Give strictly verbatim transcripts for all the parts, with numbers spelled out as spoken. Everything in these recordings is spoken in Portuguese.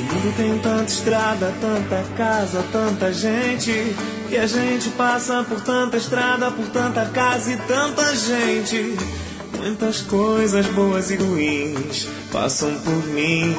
Esse mundo tem tanta estrada, tanta casa, tanta gente, e a gente passa por tanta estrada, por tanta casa e tanta gente. Muitas coisas boas e ruins passam por mim.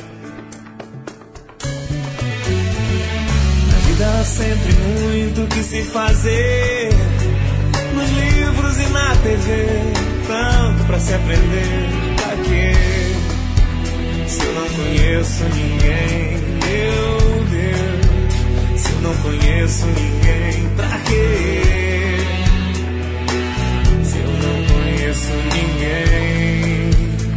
Na vida há sempre muito que se fazer, nos livros e na T V, tanto pra se aprender. Pra quê? Se eu não conheço ninguém, meu Deus, se eu não conheço ninguém, pra quê? Se eu não conheço ninguém.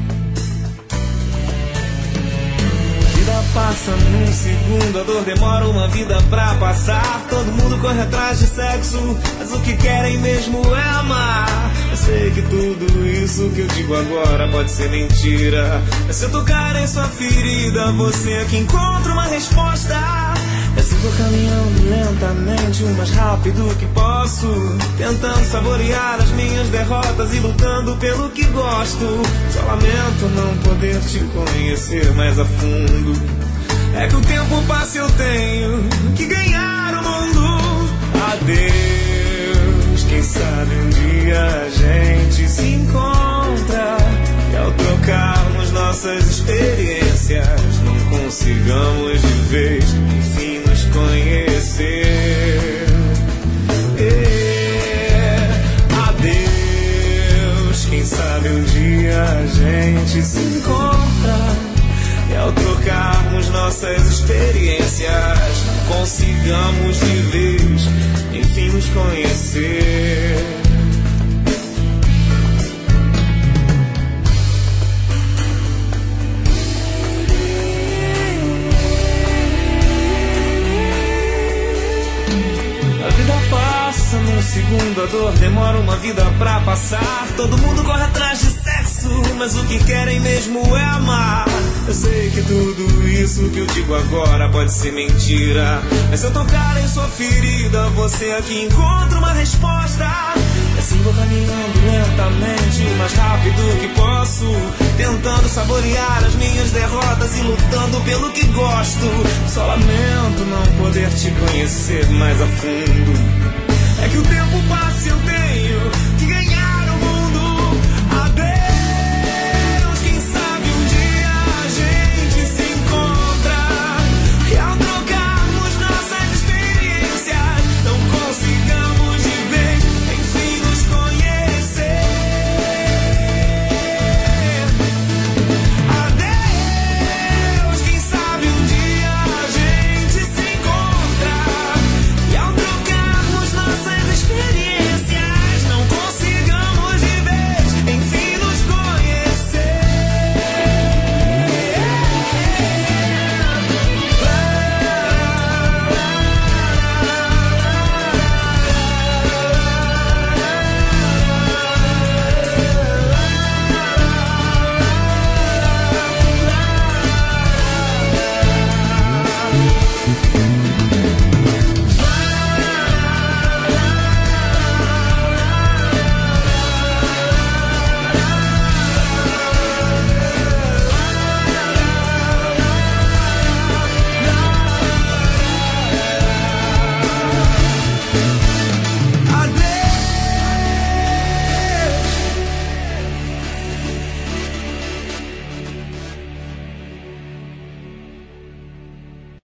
A vida passa num segundo, a dor demora uma vida pra passar. Todo mundo corre atrás de sexo, mas o que querem mesmo é amar. Eu sei que tudo isso que eu digo agora pode ser mentira, mas se eu tocar em sua ferida, você é que encontra uma resposta. Eu sigo caminhando lentamente, o mais rápido que posso, tentando saborear as minhas derrotas e lutando pelo que gosto. Só lamento não poder te conhecer mais a fundo. É que o tempo passa e eu tenho que ganhar o mundo. Adeus, quem sabe um dia a gente se encontra, e ao trocarmos nossas experiências não consigamos de vez, enfim, nos conhecer. É, adeus, quem sabe um dia a gente se encontra, e ao trocarmos nossas experiências não consigamos de vez, enfim, nos conhecer. Num segundo a dor demora uma vida pra passar. Todo mundo corre atrás de sexo, mas o que querem mesmo é amar. Eu sei que tudo isso que eu digo agora pode ser mentira, mas se eu tocar em sua ferida, você aqui encontra uma resposta. Eu sigo caminhando lentamente, o mais rápido que posso, tentando saborear as minhas derrotas e lutando pelo que gosto. Só lamento não poder te conhecer mais a fundo. É que o tempo passa e eu tenho que ganhar